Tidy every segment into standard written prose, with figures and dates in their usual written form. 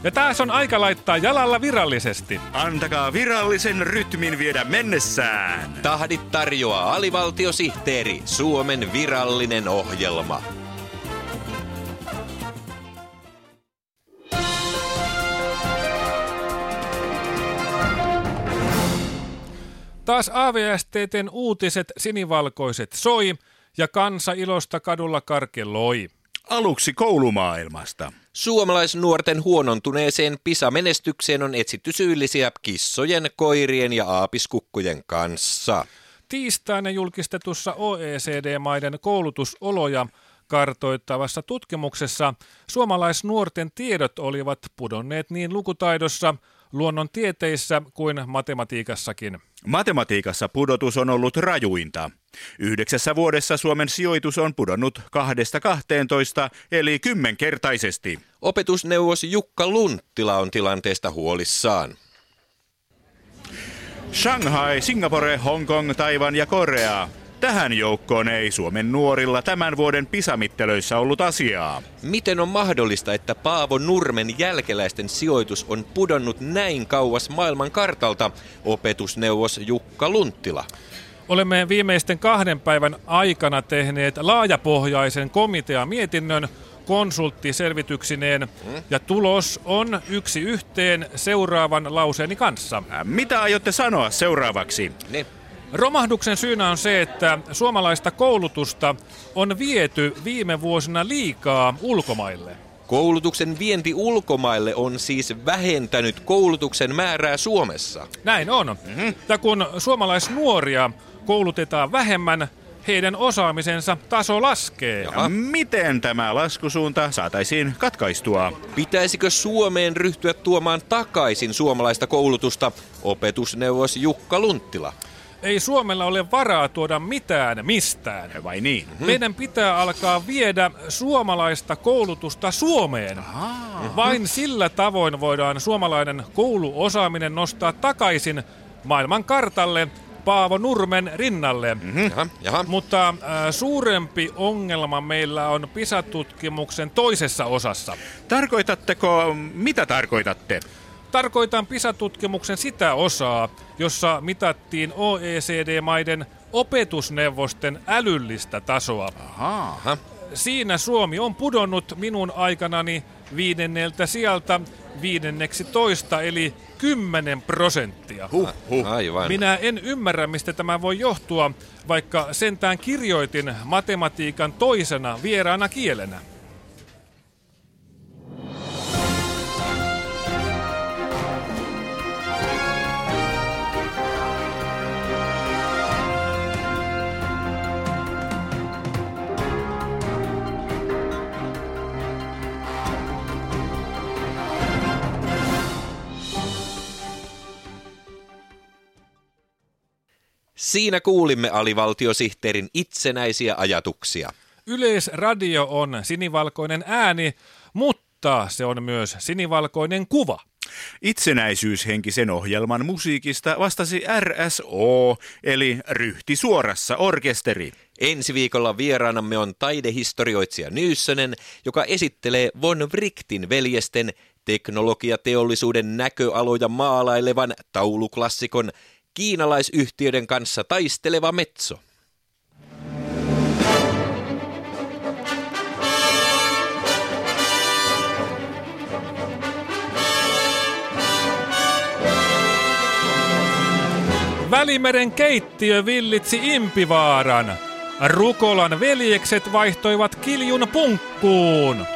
Ja taas on aika laittaa jalalla virallisesti. Antakaa virallisen rytmin viedä mennessään. Tahdit tarjoaa alivaltiosihteeri, Suomen virallinen ohjelma. Taas AVSTT:n uutiset sinivalkoiset soi ja kansa ilosta kadulla karkeloi. Aluksi koulumaailmasta. Suomalaisnuorten huonontuneeseen PISA-menestykseen on etsitty syyllisiä kissojen, koirien ja aapiskukkojen kanssa. Tiistaina julkistetussa OECD-maiden koulutusoloja kartoittavassa tutkimuksessa suomalaisnuorten tiedot olivat pudonneet niin lukutaidossa, luonnontieteissä kuin matematiikassakin. Matematiikassa pudotus on ollut rajuinta. 9 vuodessa Suomen sijoitus on pudonnut 2-12, eli 10-kertaisesti. Opetusneuvos Jukka Lunttila on tilanteesta huolissaan. Shanghai, Singapore, Hongkong, Taiwan ja Korea. Tähän joukkoon ei Suomen nuorilla tämän vuoden PISA-mittelöissä ollut asiaa. Miten on mahdollista, että Paavo Nurmen jälkeläisten sijoitus on pudonnut näin kauas maailman kartalta? Opetusneuvos Jukka Lunttila. Olemme viimeisten 2 päivän aikana tehneet laajapohjaisen komiteamietinnön konsulttiselvityksineen ja tulos on 1 yhteen seuraavan lauseeni kanssa. Mitä aiotte sanoa seuraavaksi? Ne. Romahduksen syynä on se, että suomalaista koulutusta on viety viime vuosina liikaa ulkomaille. Koulutuksen vienti ulkomaille on siis vähentänyt koulutuksen määrää Suomessa. Näin on. Ja kun suomalaisnuoria koulutetaan vähemmän, heidän osaamisensa taso laskee. Miten tämä laskusuunta saataisiin katkaistua? Pitäisikö Suomeen ryhtyä tuomaan takaisin suomalaista koulutusta? Opetusneuvos Jukka Lunttila. Ei Suomella ole varaa tuoda mitään mistään. Vai niin? Meidän pitää alkaa viedä suomalaista koulutusta Suomeen. Vain sillä tavoin voidaan suomalainen kouluosaaminen nostaa takaisin maailman kartalle Paavo Nurmen rinnalle. Jaha. Mutta suurempi ongelma meillä on PISA-tutkimuksen toisessa osassa. Mitä tarkoitatte? Tarkoitan PISA-tutkimuksen sitä osaa, jossa mitattiin OECD-maiden opetusneuvosten älyllistä tasoa. Aha. Siinä Suomi on pudonnut minun aikanani 5. sijalta 15, eli 10%. Aivan. Minä en ymmärrä, mistä tämä voi johtua, vaikka sentään kirjoitin matematiikan toisena vieraana kielenä. Siinä kuulimme alivaltiosihteerin itsenäisiä ajatuksia. Yleisradio on sinivalkoinen ääni, mutta se on myös sinivalkoinen kuva. Itsenäisyyshenkisen ohjelman musiikista vastasi RSO, eli Ryhti suorassa orkesteri. Ensi viikolla vieraanamme on taidehistorioitsija Nyyssönen, joka esittelee Von Wrightin veljesten teknologiateollisuuden näköaloja maalailevan tauluklassikon kiinalaisyhtiöiden kanssa taisteleva metso. Välimeren keittiö villitsi Impivaaran. Rukolan veljekset vaihtoivat Kiljun punkkuun.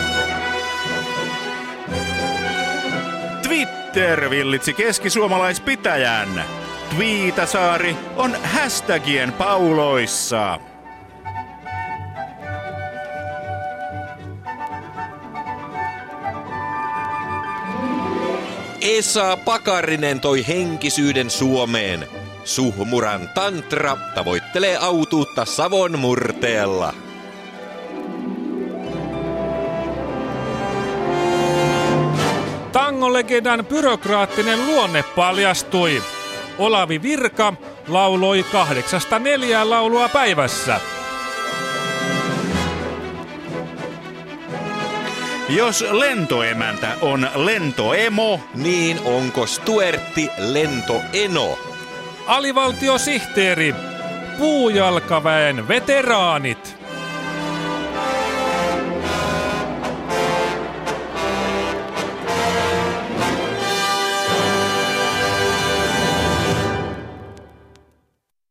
Twitter villitsi keskisuomalaispitäjän. Twiitasaari on hashtagien pauloissa. Esa Pakarinen toi henkisyyden Suomeen. Suhmuran tantra tavoittelee autuutta Savon murteella. Tangolegendan byrokraattinen luonne paljastui. Olavi Virka lauloi 8-4 laulua päivässä. Jos lentoemäntä on lentoemo, niin onko Stuertti lentoeno? Alivaltiosihteeri, puujalkaväen veteraanit.